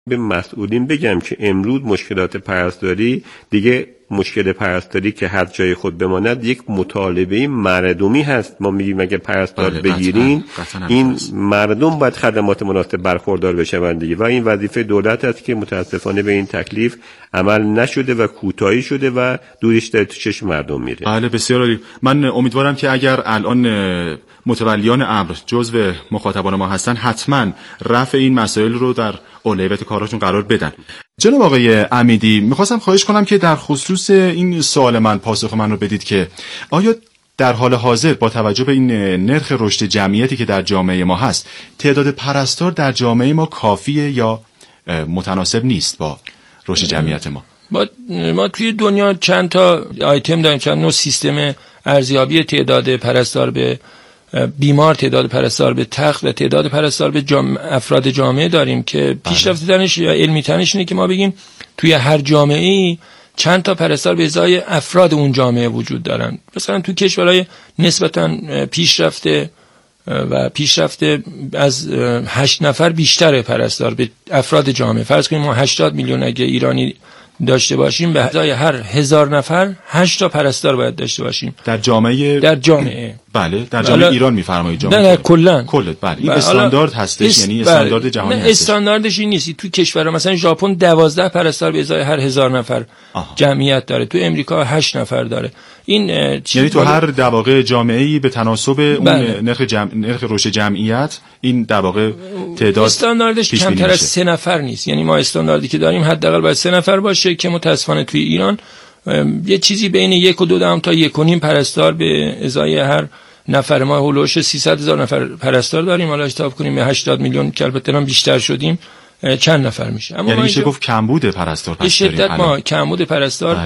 به مسئولین بگم که امروز مشکلات پرستاری دیگه مشکل پرستاری که هر جای خود بماند یک مطالبه مردمی هست. ما میگیم اگه پرستار بگیرین این مردم باید خدمات مناسب برخوردار بشن دیگه و این وظیفه دولت است که متاسفانه به این تکلیف عمل نشده و کوتاهی شده و دورش در چشم مردم میره. بله بسیار عالی. من امیدوارم که اگر الان متولیان امر جزو مخاطبان ما هستن حتما رفع این مسائل رو در اولویت کاراشون قرار بدن. جناب آقای امیدی، میخواستم خواهش کنم که در خصوص این سوال من پاسخ من رو بدید که آیا در حال حاضر با توجه به این نرخ رشد جمعیتی که در جامعه ما هست تعداد پرستار در جامعه ما کافیه یا متناسب نیست با رشد جمعیت ما؟ ما توی دنیا چند تا آیتم داریم، چند نوع سیستم ارزیابی تعداد پرستار به بیمار، تعداد پرستار به تخت و تعداد پرستار به افراد جامعه داریم که پیشرفت ترش یا علمی ترش اینه که ما بگیم توی هر جامعه‌ای چند تا پرستار به ازای افراد اون جامعه وجود دارن. مثلا تو کشورهای نسبتاً پیشرفته و پیشرفته از 8 نفر بیشتر پرستار به افراد جامعه. فرض کنیم ما 80 میلیون اگه ایرانی داشته باشیم به ازای هر 1000 نفر 8 تا پرستار باید داشته باشیم در جامعه. بله در جامعه ایران میفرمایید جامعه نه کلا بله این استاندارد هستش یعنی استاندارد جهانی هستش. استانداردش این نیست. تو کشورها مثلا ژاپن 12 پرستار به ازای هر 1000 نفر جمعیت داره، تو امریکا 8 نفر داره. این یعنی تو هر در واقع جامعه‌ای به تناسب اون نرخ رشد جمعیت این در واقع تعداد استانداردش کمتر از 3 نفر نیست. یعنی ما استانداردی که داریم حداقل باید 3 نفر باشه که متاسفانه توی ایران یه چیزی بین 1 و 2 تا 1.5 پرستار به ازای هر نفر. ما هولوش 300,000 نفر پرستار داریم، حالا حساب کنیم به 80 میلیون که البته هم بیشتر شدیم چند نفر میشه. اما یعنی میشه گفت کمبود پرستار به شدت ما کمبود پرستار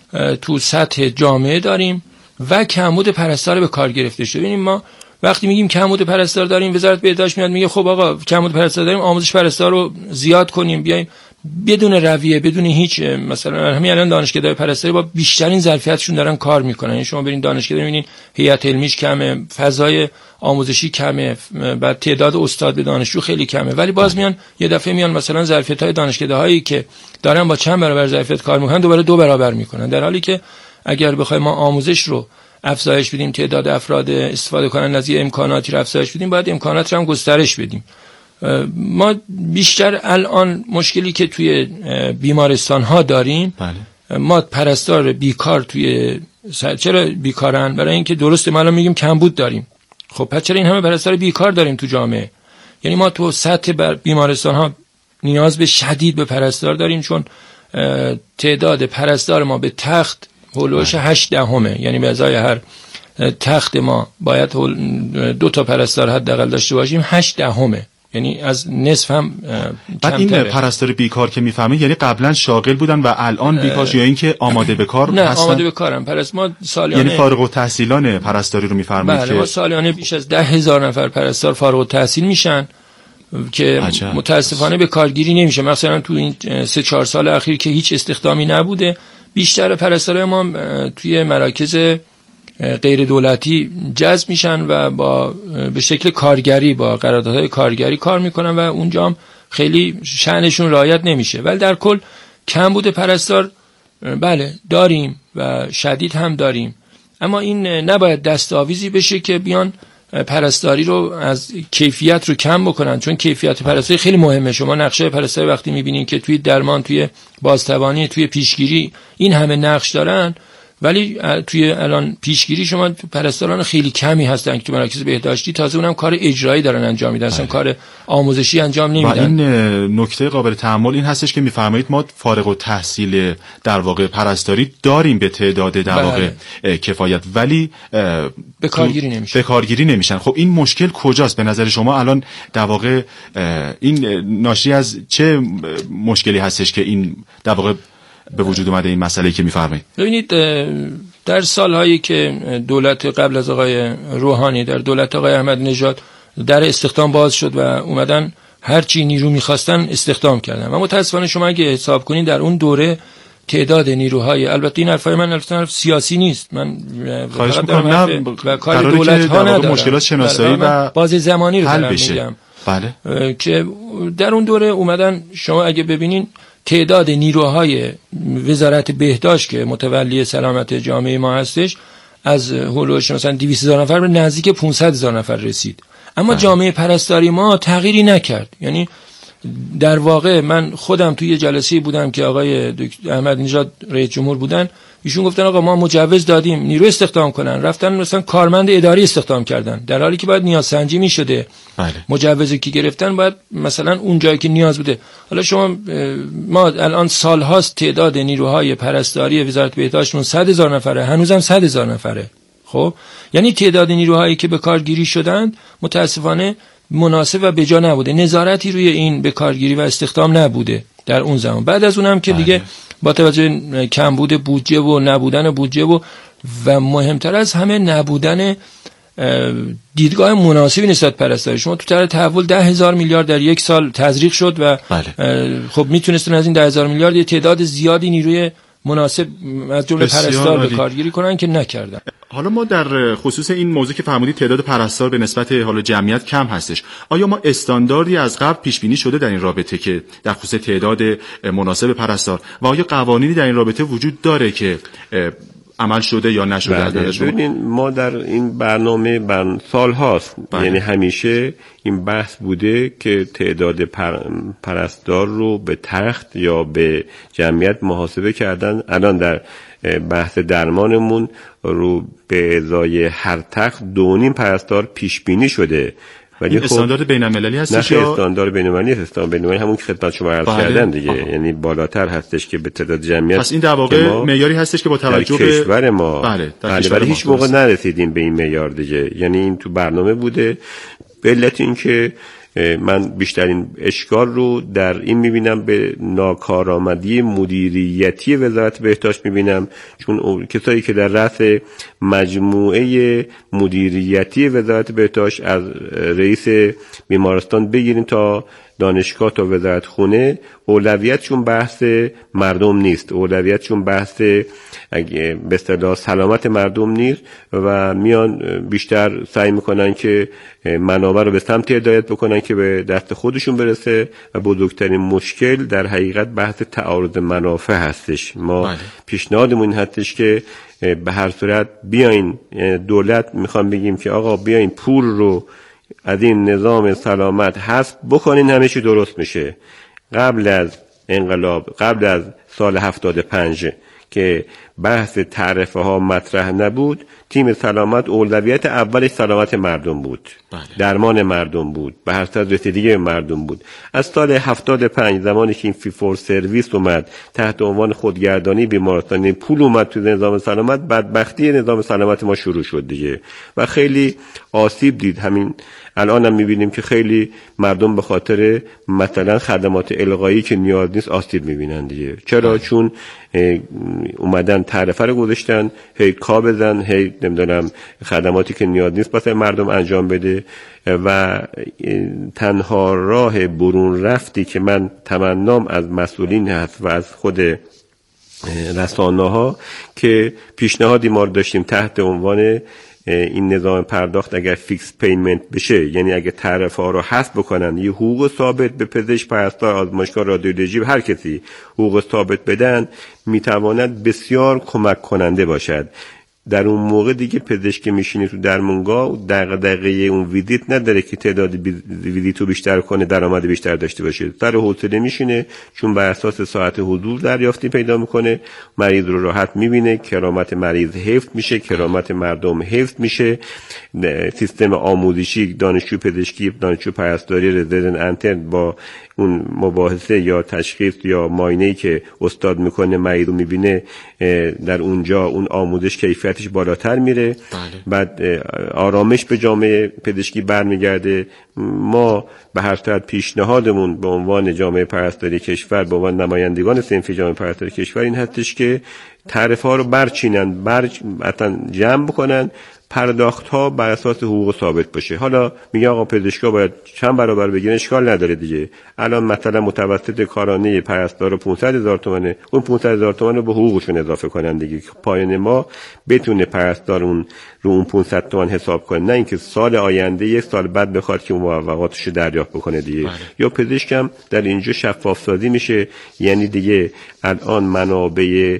تو سطح جامعه داریم و کمبود پرستار به کار گرفته شده. ببینیم ما وقتی میگیم کمبود پرستار داریم وزارت بهداشت میاد میگه خب آقا کمبود پرستار داریم، آموزش پرستار رو زیاد کنیم، بیایم بدون رویه بدون هیچ مثلا همین الان دانشکده پرستاری با بیشترین ظرفیتشون دارن کار میکنن. یعنی شما برین دانشکده ببینین هیئت علمیش کمه، فضای آموزشی کمه، بعد تعداد استاد به دانشجو خیلی کمه، ولی باز میان یه دفعه میان مثلا ظرفیت‌های دانشکده هایی که دارن با چند برابر ظرفیت کار میکنن دوباره 2 برابر میکنن، در حالی که اگر بخوایم ما آموزش رو افزایش بدیم، تعداد افراد استفاده کنن از امکاناتی رو افزایش بدیم، باید امکانات رو هم گسترش بدیم. ما بیشتر الان مشکلی که توی بیمارستان ها داریم ما پرستار بیکار توی چرا بیکارن؟ برای اینکه درسته ما الان میگیم کمبود داریم، خب پس چرا این همه پرستار بیکار داریم تو جامعه؟ یعنی ما تو سطح بیمارستان ها نیاز به شدید به پرستار داریم، چون تعداد پرستار ما به تخت هولوش 8 دهمه، یعنی به ازای هر تخت ما باید 2 تا پرستار حداقل داشته باشیم 8 دهمه، یعنی از نصف هم بعد این پرستار بیکار که میفهمید یعنی قبلا شاغل بودن و الان بیکار یا اینکه آماده به کار نه هستن؟ آماده به کارن. ما سالیانه یعنی فارغ التحصیلان پرستاری رو میفرمایید که ما سالیانه بیش از 10,000 نفر پرستار فارغ التحصیل میشن که متاسفانه به کارگیری نمیشه. مثلا تو این 3-4 سال اخیر که هیچ استخدامی نبوده، بیشتر پرستارای ما توی مراکز غیر دولتی جذب میشن و به شکل کارگری با قراردادهای کارگری کار میکنن و اونجا هم خیلی شأنشون رعایت نمیشه. ولی در کل کمبود پرستار بله داریم و شدید هم داریم، اما این نباید دستاویزی بشه که بیان پرستاری رو از کیفیت رو کم بکنن، چون کیفیت پرستاری خیلی مهمه. شما نقشه پرستاری وقتی میبینین که توی درمان، توی بازتوانی، توی پیشگیری این همه نقش دارن، ولی توی الان پیشگیری شما پرستاران خیلی کمی هستن که تو مراکز بهداشتی، تازه اونم کار اجرایی دارن انجام میدن، اصلا کار آموزشی انجام نمیدن. و این نکته قابل تأمل این هستش که میفرمایید ما فارغ التحصیل در واقع پرستاری داریم به تعداد در واقع کفایت، ولی به کارگیری نمیشن. خب این مشکل کجاست به نظر شما الان در واقع؟ این ناشی از چه مشکلی هستش که این در واقع به وجود اومده این مسئله که میفرمایید؟ ببینید در سالهایی که دولت قبل از آقای روحانی، در دولت آقای احمد نژاد در استخدام باز شد و اومدن هر چی نیرو میخواستن استخدام کردن و متاسفانه شما اگه حساب کنین در اون دوره تعداد نیروهای، البته این حرفای من البته سیاسی نیست، من خواهش می‌کنم نه و کار دولت ها ندارم، مشکلات شناسایی و باز زمانی رو دارم میگم. بله. که در اون دوره اومدن، شما اگه ببینین تعداد نیروهای وزارت بهداشت که متولی سلامت جامعه ما هستش از هولوش مثلا 200,000 نفر به نزدیک 500,000 نفر رسید، اما جامعه پرستاری ما تغییری نکرد. یعنی در واقع من خودم توی یه جلسه بودم که آقای دکتر احمد نژاد رئیس جمهور بودن، ایشون گفتن آقا ما مجوز دادیم نیرو استخدام کنن، رفتن مثلا کارمند اداری استخدام کردن، در حالی که باید نیاز سنجی می‌شده. بله. مجوزی که گرفتن باید مثلا اون جایی که نیاز بوده. حالا شما ما الان سال‌هاست تعداد نیروهای پرستاری وزارت بهداشتمون 100,000 نفره، هنوزم 100,000 نفره. خب یعنی تعداد نیروهایی که به کارگیری شدند متاسفانه مناسب و بجا نبوده، نظارتی روی این به کارگیری و استخدام نبوده در اون زمان. بعد از اونم که دیگه با توجه کمبود بودجه و نبودن بودجه و مهمتر از همه نبودن دیدگاه مناسبی نسبت پرستاری، شما تو طرح تحول 10,000 میلیارد در یک سال تزریق شد و خب میتونستن از این 10,000 میلیارد یه تعداد زیادی نیروی مناسب از جمله پرستار به کارگیری کنن که نکردن. حالا ما در خصوص این موضوع که فرمودید تعداد پرستار به نسبت حالا جمعیت کم هستش، آیا ما استانداردی از قبل پیش بینی شده در این رابطه که در خصوص تعداد مناسب پرستار و آیا قوانینی در این رابطه وجود داره که عمل شده یا نشده؟ ببینید ما در این برنامه سال هاست یعنی همیشه این بحث بوده که تعداد پرستار رو به تخت یا به جمعیت محاسبه کردن. الان در بحث درمانمون رو به ازای هر تخت 2.5 پرستار پیش بینی شده. ولی خب استاندارد بین‌المللی هستش یا استاندارد بین‌المللی است؟ استاندارد بین‌المللی همون که خدمت شما عرض کردم دیگه. یعنی بالاتر هستش که به تعداد جمعیت. پس این در واقع معیاری هستش که با توجه به کشور ما ولی هیچ موقع نرسیدیم به این معیار دیگه. یعنی این تو برنامه بوده. به علت این که من بیشترین اشکال رو در این میبینم به ناکارآمدی مدیریتی وزارت بهداشت میبینم، چون کسایی که در رأس مجموعه مدیریتی وزارت بهداشت از رئیس بیمارستان بگیریم تا دانشگاه تا وزارت خونه، اولویتشون بحث مردم نیست، اولویتشون بحث به اصطلاح سلامت مردم نیست و میان بیشتر سعی میکنن که منابع رو به سمت هدایت بکنن که به دست خودشون برسه و بزرگترین مشکل در حقیقت بحث تعارض منافع هستش. ما پیشنهادمون این هستش که به هر صورت بیاین، دولت میخوام بگیم که آقا بیاین پول رو از این نظام سلامت حذف بکنین، همه چی درست میشه. قبل از انقلاب، قبل از سال 75 که بحث تعرفه ها مطرح نبود، تیم سلامت اولویت اولش سلامت مردم بود. درمان مردم بود، به هر صورت رسیدگی مردم بود. از سال 75 زمانی که این فی فور سرویس اومد تحت عنوان خودگردانی بیمارستان، پول اومد تو نظام سلامت، بدبختی نظام سلامت ما شروع شد دیگه و خیلی آسیب دید. همین الان هم میبینیم که خیلی مردم به خاطر مثلا خدمات الغایی که نیاز نیست آسیب میبینن دیگه. چرا؟ چون اومدن تعرفه رو گذاشتن، هی کا بزن، هی نمیدونم خدماتی که نیاز نیست واسه مردم انجام بده و تنها راه برون رفتی که من تمنام از مسئولین هست و از خود رسانه‌ها که پیشنهادی ما رو داشتیم تحت عنوان این نظام پرداخت اگر فیکس پیمنت بشه، یعنی اگه تعرفه ها رو حذف بکنن، یه حقوق ثابت به پزشک، پرستار، آزمایشگاه رادیولوژی، هر کسی حقوق ثابت بدن، میتواند بسیار کمک کننده باشد. در اون موقع دیگه پزشک میشینه تو درمانگاه دغدغه اون ویزیت نداره که تعداد ویزیتو بیشتر کنه، درآمد بیشتر داشته باشه. سر حوصله میشینه چون بر اساس ساعت حضور دریافتی پیدا میکنه، مریض رو راحت میبینه، کرامت مریض حفظ میشه، کرامت مردم حفظ میشه. سیستم آموزشی دانشجو پزشکی، دانشجو پرستاری، رزیدنت انترن با اون مباحثه یا تشخیص یا معاینه‌ای که استاد میکنه مریض رو میبینه، در اونجا اون آموزش کیفیتش بالاتر میره. بعد آرامش به جامعه پزشکی برمیگرده. ما به هر صورت پیشنهادمون به عنوان جامعه پرستاری کشور، به عنوان نمایندگان صنفی جامعه پرستاری کشور این هستش که تعرفه ها رو برچینن، مثلا جمع بکنن، پرداخت‌ها بر اساس حقوق ثابت باشه. حالا میگه آقا پزشکا باید چند برابر بگیرن، اشکال نداره دیگه. الان مثلا متوسط کارانه پرستار 500,000 تومانه، اون 500,000 تومان رو به حقوقشون اضافه کنن دیگه. پایان ما بتونه پرستار اون رو اون 500 تومان حساب کنه، نه اینکه سال آینده یک سال بعد بخواد که موافقاتش رو دریافت بکنه دیگه. یا پزشکم در اینجا شفاف سازی میشه، یعنی دیگه الان منابع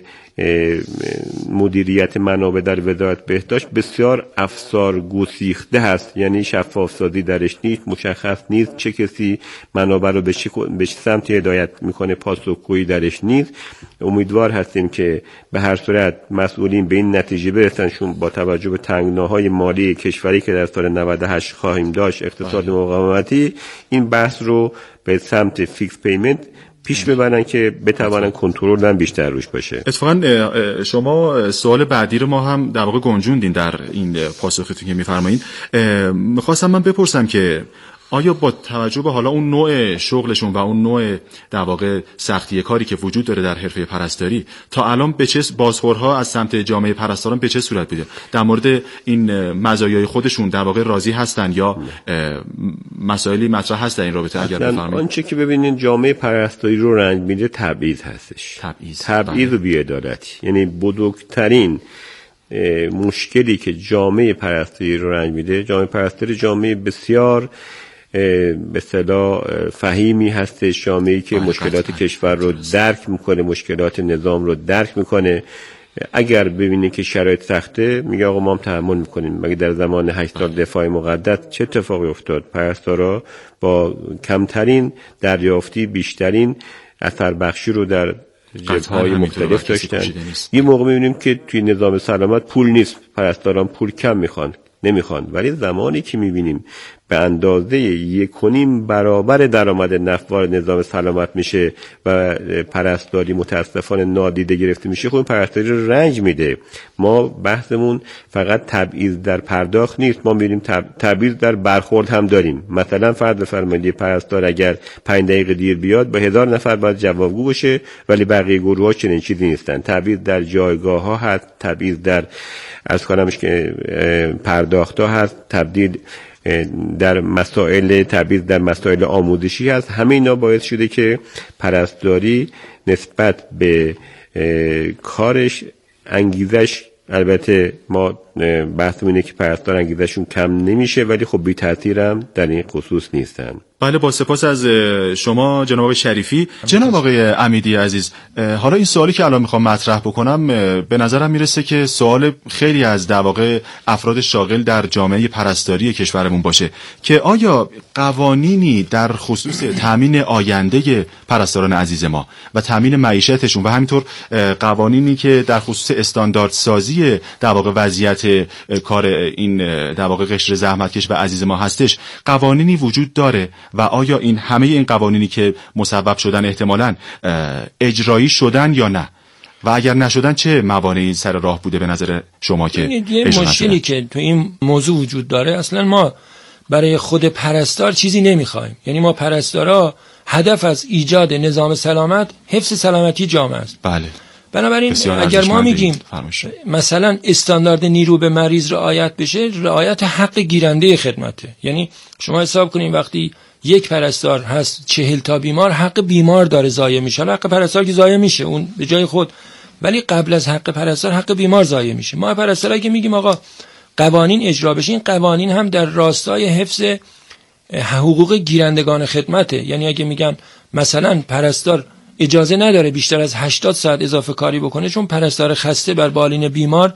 مدیریت منابع در وزارت بهداشت بسیار افسار گسیخته هست، یعنی شفاف سازی درش نیست، مشخص نیست چه کسی منابع رو به سمت هدایت میکنه، پاسخگویی درش نیست. امیدوار هستیم که به هر صورت مسئولین به این نتیجه برسن چون با توجه به تنگناهای مالی کشوری که در سال 98 خواهیم داشت، اقتصاد مقاومتی، این بحث رو به سمت فیکس پیمنت پیش ببرن که بتوانن کنترل هم بیشتر روش باشه. اتفاقا شما سوال بعدی رو ما هم در واقع گنجوندین در این پاسختون که میفرمایید. میخواستم من بپرسم که آیا با توجه به حالا اون نوع شغلشون و اون نوع در واقع سختی کاری که وجود داره در حرفه پرستاری، تا الان به چه بازخورها از سمت جامعه پرستاران به چه صورت بوده؟ در مورد این مزایای خودشون در واقع راضی هستن یا مسائلی مطرح هست در این رابطه؟ اگر بفرمایید. آنچه که ببینین جامعه پرستاری رو رنج میده تبعیض هستش. تبعیض و بی‌عدالتی، یعنی بزرگترین مشکلی که جامعه پرستاری رو رنج میده. جامعه پرستاری جامعه بسیار به اصطلاح فهیمی هستش، جامعه‌ای که مشکلات کشور رو درک میکنه، مشکلات نظام رو درک میکنه. اگر ببینه که شرایط سخته میگه آقا ما هم تحمل میکنیم. مگه در زمان 8 سال دفاع مقدس چه اتفاقی افتاد؟ پرستارا با کمترین دریافتی بیشترین اثر بخشی رو در جبهه‌های مختلف داشتن. یه موقع میبینیم که توی نظام سلامت پول نیست، پرستاران پول کم نمیخوان، ولی زمانی که میبینیم به اندازه 1.5 برابر درآمد نفوار نظام سلامت میشه و پرستاری متاسفانه نادیده گرفته میشه، خب پرستاری رو رنج میده. ما بحثمون فقط تبعیض در پرداخت نیست، ما میریم تبعیض در برخورد هم داریم. مثلا فرض بفرمایید پرستار اگر 5 دقیقه دیر بیاد به 1000 نفر باید جوابگو باشه، ولی بقیه گروه‌ها چنین چیزی نیستن. تبعیض در جایگاه ها هست، تبعیض در از کنمش که پرداخت ها هست، تبدیل در مسائل تبعیض در مسائل آموزشی هست. همه اینا باعث شده که پرستاری نسبت به کارش انگیزش، البته ما بحث اینه که پرستار انگیزشون کم نمیشه، ولی خب بی تأثیر هم در این خصوص نیستن. بله، با سپاس از شما جناب آقای شریفی. جناب آقای امیدی عزیز، حالا این سوالی که الان میخوام مطرح بکنم به نظرم میرسه که سوال خیلی از در واقع افراد شاغل در جامعه پرستاری کشورمون باشه که آیا قوانینی در خصوص تامین آینده پرستاران عزیز ما و تامین معیشتشون و همینطور قوانینی که در خصوص استانداردسازی در واقع وضعیت کار این در واقع قشر زحمتکش و عزیز ما هستش، قوانینی وجود داره و آیا این همه این قوانینی که مصوب شدن احتمالاً اجرایی شدن یا نه؟ و اگر نشدن چه موانعی سر راه بوده به نظر شما که یه مشکلی که تو این موضوع وجود داره، اصلا ما برای خود پرستار چیزی نمیخوایم. یعنی ما پرستارا هدف از ایجاد نظام سلامت حفظ سلامتی جامعه است. بله. بنابراین اگر ما میگیم مثلا استاندارد نیرو به مریض رعایت بشه، رعایت حق گیرنده خدمته. یعنی شما حساب کنین وقتی یک پرستار هست 40 تا بیمار، حق بیمار داره ضایع میشه. حق پرستار که ضایع میشه اون به جای خود، ولی قبل از حق پرستار حق بیمار ضایع میشه. ما پرستارا که میگیم آقا قوانین اجرا بشه، این قوانین هم در راستای حفظ حقوق گیرندگان خدمته. یعنی اگه میگن مثلا پرستار اجازه نداره بیشتر از 80 ساعت اضافه کاری بکنه چون پرستار خسته بر بالین بیمار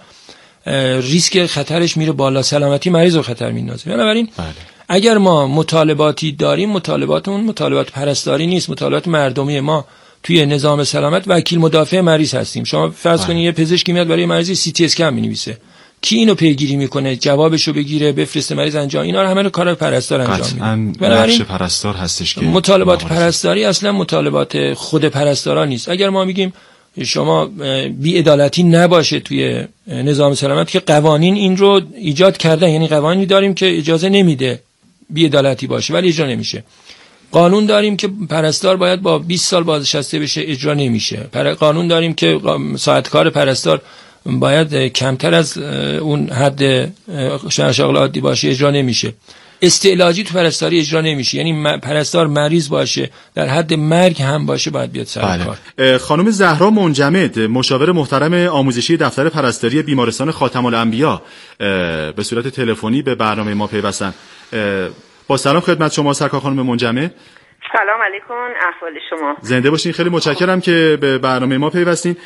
ریسک خطرش میره بالا، سلامتی مریض رو خطر میندازه. بنابراین اگر ما مطالباتی داریم، مطالباتمون مطالبات پرستاری نیست، مطالبات مردمی. ما توی نظام سلامت وکیل مدافع مریض هستیم. شما فرض کنید یه پزشکی میاد برای مریضی سی تی اسکن می‌نویسه، کی اینو پیگیری میکنه، جوابشو بگیره، بفرسته مریض انجام، اینا رو همه رو کار پرستار انجام میده. بخش پرستار هستش که مطالبات پرستاری اصلا مطالبات خود پرستارا نیست. اگر ما میگیم شما بی‌عدالتی نباشه توی نظام سلامت، که قوانین این رو ایجاد کردن، یعنی قوانینی داریم که اجازه نمیده بی‌عدالتی باشه ولی اجرا نمیشه. قانون داریم که پرستار باید با 20 سال بازنشسته بشه، اجرا نمیشه. قانون داریم که ساعت کار پرستار باید کمتر از اون حد شغل عادی باشه اجرا نمیشه. استعلاجی تو پرستاری اجرا نمیشه، یعنی پرستار مریض باشه در حد مرگ هم باشه باید بیاد سر کار. خانم زهرا منجمد، مشاور محترم آموزشی دفتر پرستاری بیمارستان خاتم الانبیا، به صورت تلفنی به برنامه ما پیوستن. با سلام خدمت شما سرکار خانم منجمد. سلام علیکم، احوال شما؟ زنده باشین. خیلی متشکرم که به برنامه ما پیوستین.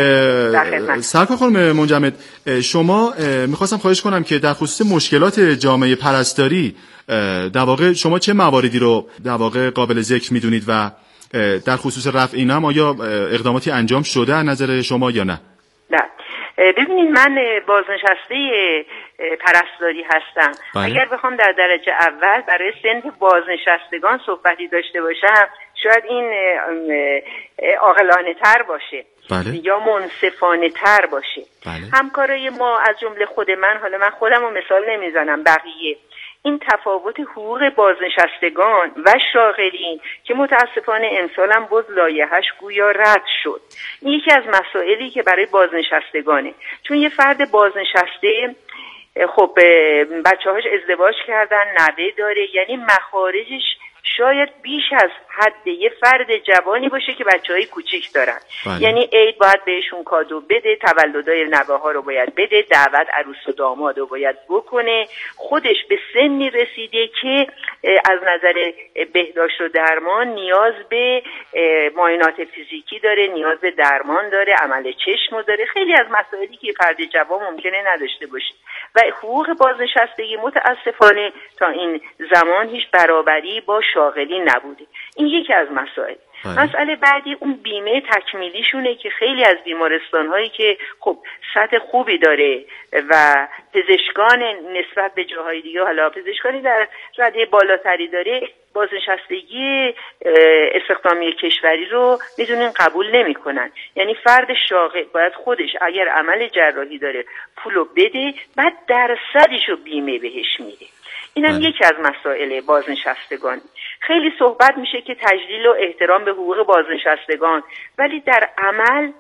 سرکار خانم منجمد، شما میخواستم خواهش کنم که در خصوص مشکلات جامعه پرستاری در واقع شما چه مواردی رو در واقع قابل ذکر میدونید و در خصوص رفع این هم آیا اقداماتی انجام شده از نظر شما یا نه؟ نه، ببینید من بازنشسته پرستاری هستم. اگر بخوام در درجه اول برای صنف بازنشستگان صحبتی داشته باشم شاید این عاقلانه تر باشه یا منصفانه تر باشه. همکارای ما از جمله خود من، حالا من خودم رو مثال نمیزنم، بقیه این تفاوت حقوق بازنشستگان و شاغلین که متاسفانه امسال هم باز لایحه‌اش گویا رد شد، این یکی از مسائلی که برای بازنشستگانه. چون یه فرد بازنشسته خب بچه‌هاش ازدواج کردن، نوه داره، یعنی مخارجش شاید بیش از حد یه فرد جوانی باشه که بچه‌های کوچیک دارن. یعنی عید باید بهشون کادو بده، تولدای نوه‌ها رو باید بده، دعوت عروس و داماد رو باید بکنه. خودش به سنی رسیده که از نظر بهداشت و درمان نیاز به معاینات فیزیکی داره، نیاز به درمان داره، عمل چشم داره، خیلی از مسائلی که فرد جوان ممکنه نداشته باشه. و حقوق بازنشستگی متاسفانه تا این زمان هیچ برابری با شاغلی نبوده. این یکی از مسائل. مسئله بعدی اون بیمه تکمیلیشونه که خیلی از بیمارستان‌هایی که خب سطح خوبی داره و پزشکان نسبت به جاهای دیگه، حالا پزشکانی در رده بالاتری داره، بازنشستگی استخدامی کشوری رو میدونین قبول نمیکنن. یعنی فرد شاغل باید خودش اگر عمل جراحی داره پولو بده، بعد درصدشو بیمه بهش میده. اینم یکی از مسائل بازنشستگان. خیلی صحبت میشه که تجلیل و احترام به حقوق بازنشستگان، ولی در عمل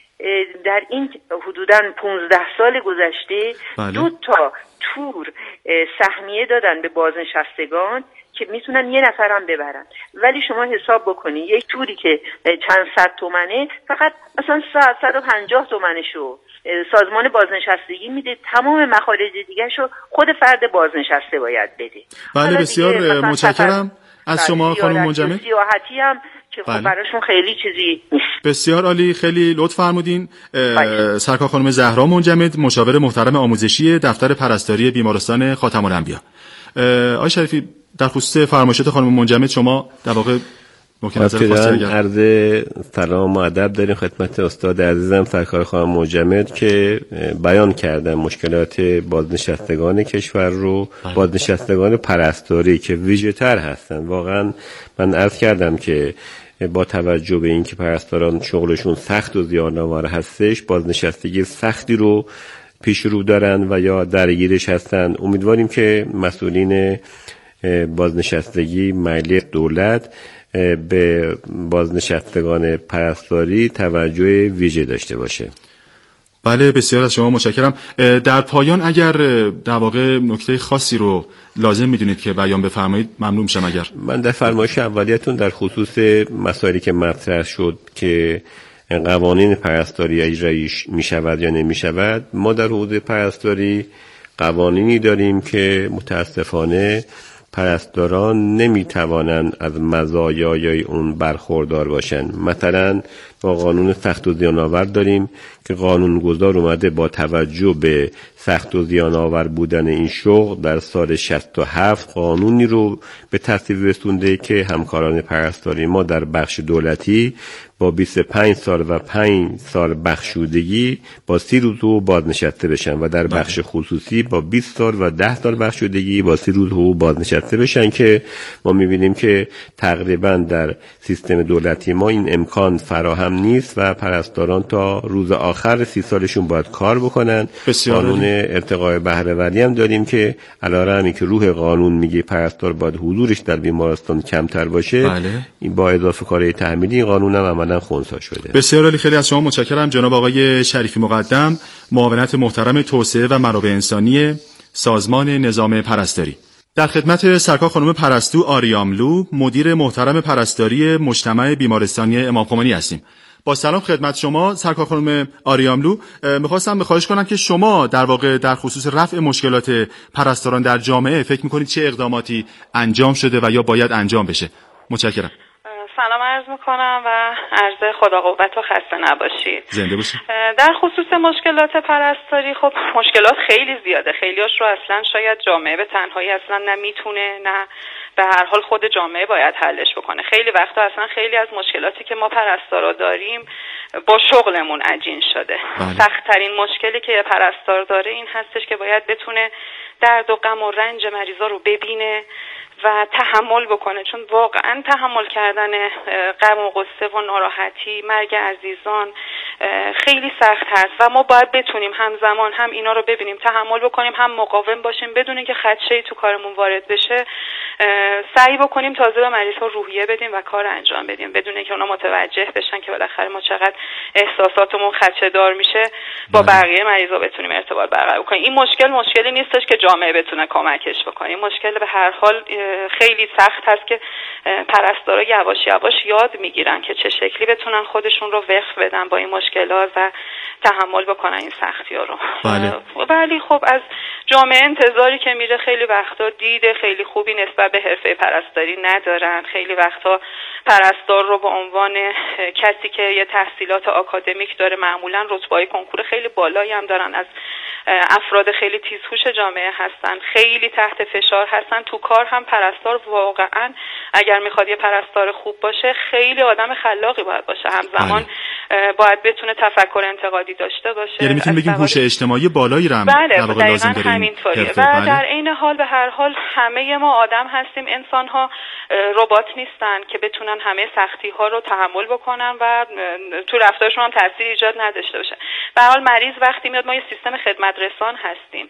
در این حدوداً 15 سال گذشته 2 تا تور سهمیه دادن به بازنشستگان که میتونن یه نفرم ببرن، ولی شما حساب بکنی یک توری که چند صد تومنه فقط مثلا 150 تومنشو سازمان بازنشستگی میده، تمام مخارج دیگه شو خود فرد بازنشسته باید بده. بله، بسیار متشکرم از شما خانم منجمد. سیاحتی هم که خب براشون خیلی چیزی نیست. بسیار عالی، خیلی لطف فرمودین. سرکار خانم زهرا منجمد، مشاور محترم آموزشی دفتر پرستاری بیمارستان خاتم الانبیا. آقای شریفی، در خصوص فرمایشات خانم منجمد شما در واقع عرض سلام و ادب داریم خدمت استاد عزیزم سرکار خانم منجمد که بیان کردن مشکلات بازنشستگان کشور رو، بازنشستگان پرستاری که ویژه تر هستن. واقعا من عرض کردم که با توجه به اینکه پرستاران شغلشون سخت و زیان‌آور هستش، بازنشستگی سختی رو پیش رو دارن و یا درگیرش هستن. امیدواریم که مسئولین بازنشستگی مالی دولت به بازنشستگان پرستاری توجه ویژه داشته باشه. بله، بسیار از شما متشکرم. در پایان اگر در واقع نکته خاصی رو لازم میدونید که بیان بفرمایید ممنون میشم. اگر من در فرمایش اولیتون در خصوص مسائلی که مطرح شد که قوانین پرستاری اجرایی میشود یا نمیشود، ما در حوزه پرستاری قوانینی داریم که متاسفانه پرستاران نمیتوانند از مزایای اون برخوردار باشند. مثلا با قانون سخت و زیان‌آور داریم که قانونگذار اومده با توجه به سخت و زیان‌آور بودن این شغل در سال 67 قانونی رو به تصویب رسونده که همکاران پرستاری ما در بخش دولتی با 25 سال و 5 سال بخشودگی با 30 روز حقوق بازنشسته بشن و در بخش خصوصی با 20 سال و 10 سال بخشودگی با 30 روز حقوق بازنشسته بشن که ما می‌بینیم که تقریبا در سیستم دولتی ما این امکان فراهم نیست و پرستاران تا روز آخر 30 سالشون باید کار بکنن. قانون ارتقاء بهره‌وری هم داریم که علیرغمی که روح قانون میگه پرستار باید حضورش در بیمارستان کمتر باشه، این با اضافه کارهای تحمیلی قانون هم عملا خنثی شده. بسیار عالی، خیلی از شما متشکرم جناب آقای شریفی مقدم، معاونت محترم توسعه و منابع انسانی سازمان نظام پرستاری. در خدمت سرکار خانم پرستو آریاملو، مدیر محترم پرستاری مجتمع بیمارستانی امام خمینی هستیم. با سلام خدمت شما سرکار خانم آریاملو، میخواستم خواهش کنم که شما در واقع در خصوص رفع مشکلات پرستاران در جامعه فکر میکنید چه اقداماتی انجام شده و یا باید انجام بشه؟ متشکرم. سلام عرض میکنم و عرض خدا قوت و خسته نباشید. زنده باشید. در خصوص مشکلات پرستاری، خب مشکلات خیلی زیاده، خیلیاش رو اصلا شاید جامعه به تنهایی اصلا نمیتونه، نه به هر حال خود جامعه باید حلش بکنه. خیلی وقتا اصلا خیلی از مشکلاتی که ما پرستارا داریم با شغلمون عجین شده. سخت‌ترین مشکلی که پرستار داره این هستش که باید بتونه درد و غم و رنج مریضا رو ببینه و تحمل بکنه، چون واقعا تحمل کردن غم و غصه و ناراحتی، مرگ عزیزان خیلی سخت هست و ما باید بتونیم همزمان هم اینا رو ببینیم، تحمل بکنیم، هم مقاوم باشیم بدون اینکه خدشه‌ای تو کارمون وارد بشه. سعی بکنیم تازه به مریض‌ها روحیه بدیم و کار انجام بدیم بدون اینکه اونا متوجه بشن که بالاخره ما چقدر احساساتمون خدشه‌دار میشه، با بقیه مریضا بتونیم ارتباط برقرار کنیم. این مشکلی نیستش که جامعه بتونه کمکش بکنه. این مشکل به هر حال خیلی سخت هست که پرستارا یواش یواش یاد میگیرن که چه شکلی بتونن خودشون رو وقف بدن با این مشکلات و تحمل بکنن این سختی‌ها رو. ولی خب از جامعه انتظاری که میره خیلی وقتا دیده خیلی خوبی نسبت به حرفه پرستاری ندارن. خیلی وقتا پرستار رو به عنوان کسی که یه تحصیلات آکادمیک داره، معمولا رتبه‌های کنکور خیلی بالایی هم دارن، از افراد خیلی تیزهوش جامعه هستن، خیلی تحت فشار هستن تو کار. هم پرستار واقعا اگر میخواد یه پرستار خوب باشه خیلی آدم خلاقی باید باشه، همزمان باید بتونه تفکر انتقادی داشته باشه، یعنی میتونیم بگیم هوش اجتماعی بالایی رو هم لازم داریم. همینطوریه. و در عین حال به هر حال همه ما آدم هستیم، انسان ها ربات نیستن که بتونن همه سختی ها رو تحمل بکنن و تو رفتارشون هم تاثیر ایجاد نداشته باشه. به هر حال مریض وقتی میاد، ما یه سیستم خدمت رسان هستیم،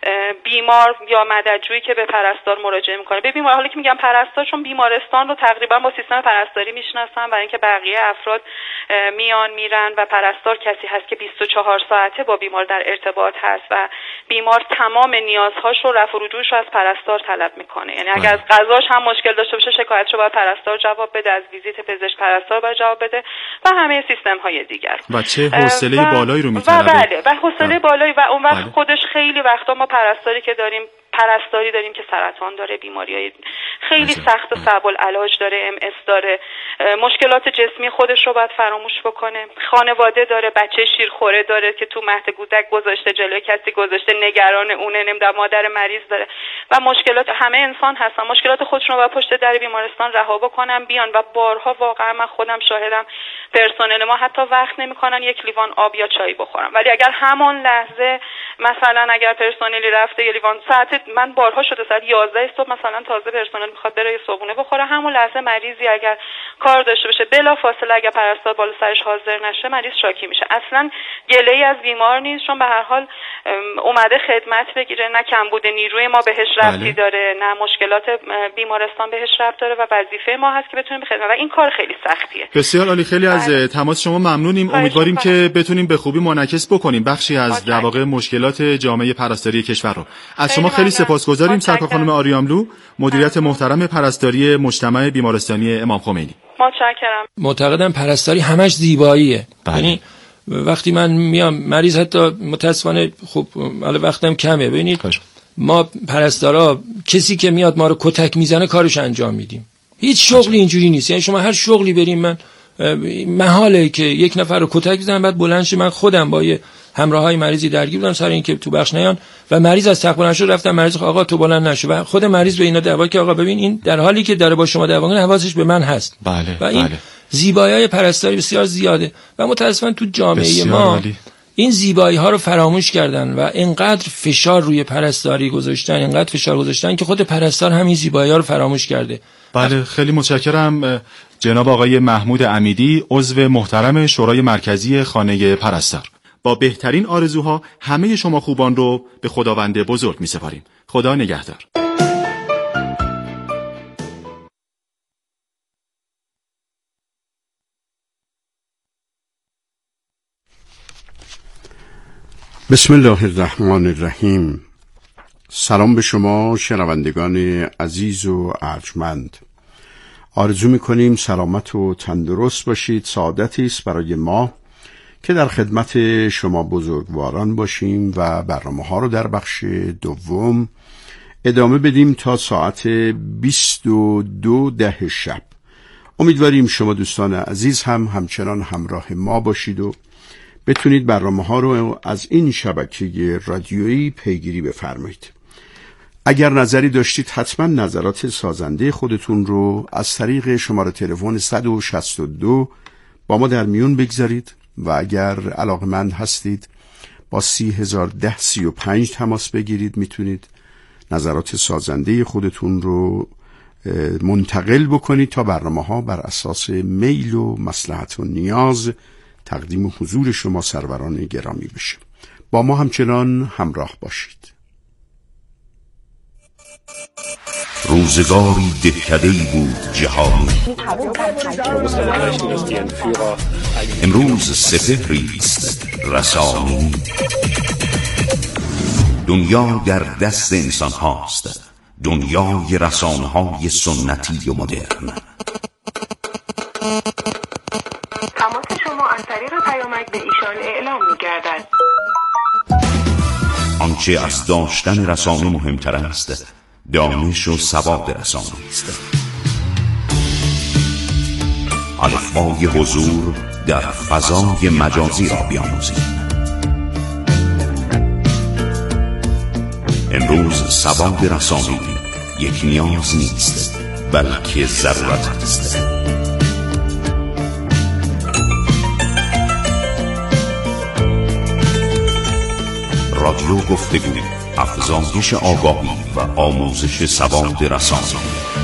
بیمار یا مددجویی که به پرستار مراجعه میکنه، به بیمار، حالا که میگم پرستار چون بیمارستان رو تقریبا با سیستم پرستاری میشناسن و اینکه بقیه افراد میان میرن و پرستار کسی هست که 24 ساعته با بیمار در ارتباط هست و بیمار تمام نیازهاش رو، رفع و رجوعش رو از پرستار طلب میکنه. یعنی اگر از غذاش هم مشکل داشته باشه شکایتش رو باید پرستار جواب بده، از ویزیت پزشک پرستار باید جواب بده و همه سیستم های دیگر. و چه حوصله بالایی رو میطلبه. بله، و حوصله بالایی و اون وقت خودش خیلی وقتا ما پرستاری داریم که سرطان داره، بیماری‌های خیلی سخت و صعب العلاج داره، MS داره، مشکلات جسمی خودش رو باید فراموش بکنه، خانواده داره، بچه شیرخوره داره که تو مهد کودک گذاشته، جلوی کسی گذاشته، نگران اونه، نمیدونم مادر مریض داره و مشکلات همه انسان هستن، مشکلات خودشون رو باید پشت در بیمارستان رها بکنن بیان. و بارها واقعا من خودم شاهدم پرسنل ما حتی وقت نمی‌کنن یک لیوان آب یا چای بخورن، ولی اگر همان لحظه مثلا اگر پرسنلی رفته یه لیوان، ساعت من بارها شده ساعت 11 صبح مثلا تازه پرسنل میخواد بره صبحونه بخوره، همون لحظه مریضی اگر کار داشته باشه بلا فاصله اگر پرستار بالا سرش حاضر نشه مریض شاکی میشه. اصلا گله‌ای از بیمار نیست، چون به هر حال اومده خدمت بگیره، نه کمبود نیروی ما بهش ربطی داره، نه مشکلات بیمارستان بهش ربط داره و وظیفه ما هست که بتونیم به خدمت و این کار خیلی سختیه. بسیار عالی، خیلی از تماس شما ممنونیم. امیدواریم که بتونیم به خوبی منعکس بکنیم بخشی از در واقع مشکلات جامعه پرستاری کشور رو. از شما خیلی سپاسگزاریم سرکار خانم آریاملو، مدیریت محترم پرستاری مجتمع بیمارستانی امام خمینی. متشکرم. معتقدم پرستاری همش زیباییه. یعنی وقتی من میام مریض، حتی متاسفانه خب حالا وقتم کمه، ببینید ما پرستارا کسی که میاد ما رو کتک میزنه کارش انجام میدیم. هیچ شغلی اینجوری نیست. یعنی شما هر شغلی بریم، من محاله که یک نفر رو کتک بزنم بعد بلند شه. من خودم با یه همراهای مریضی درگیر بودم سر اینکه تو بخش نیان و مریض از تخت بلند شد، رفتم مریض آقا تو بلند نشو و خود مریض به اینا دعوا که آقا ببین این در حالی که داره با شما دعوا می‌کنه حواسش به من هست. و این زیبایی‌های پرستاری بسیار زیاده و متأسفانه تو جامعه ما این زیبایی ها رو فراموش کردن و اینقدر فشار روی پرستاری گذاشتن، اینقدر فشار گذاشتن که خود پرستار همین زیبایی ها رو فراموش کرده. بله، خیلی متشکرم جناب آقای محمود امیدی، عضو محترم شورای مرکزی خانه پرستار. با بهترین آرزوها همه شما خوبان رو به خداوند بزرگ می‌سپاریم. خدا نگهدار. بسم الله الرحمن الرحیم. سلام به شما شنوندگان عزیز و ارجمند. آرزو می‌کنیم سلامت و تندرست باشید. سعادتی است برای ما که در خدمت شما بزرگواران باشیم و برنامه‌ها رو در بخش دوم ادامه بدیم تا ساعت 22:10 شب. امیدواریم شما دوستان عزیز هم همچنان همراه ما باشید و بتونید برنامه‌ها رو از این شبکه رادیویی پیگیری بفرمایید. اگر نظری داشتید حتما نظرات سازنده خودتون رو از طریق شماره تلفن 162 با ما در میون بگذارید و اگر علاقمند هستید با 301035 تماس بگیرید. میتونید نظرات سازنده خودتون رو منتقل بکنید تا برنامه‌ها بر اساس میل و مصلحت و نیاز تقدیم حضور شما سروران گرامی بشه. با ما همچنان همراه باشید. روزگاری دهکده‌ای بود جهانی، امروز سپهری است رسانی. دنیا در دست انسان هاست، دنیای رسانه های سنتی و مدرن. تماس شما از طریق پیامک به ایشان اعلام می‌گردد. آنچه از داشتن رسانه مهمتر است، دانش و سواد رسانه است. الفبای حضور در فضای مجازی را بیاموزید. امروز سواد رسانه‌ای یک نیاز نیست، بلکه ضرورت است. رادیو گفتگو، افزایش آگاهی و آموزش سواد رسانه‌ای.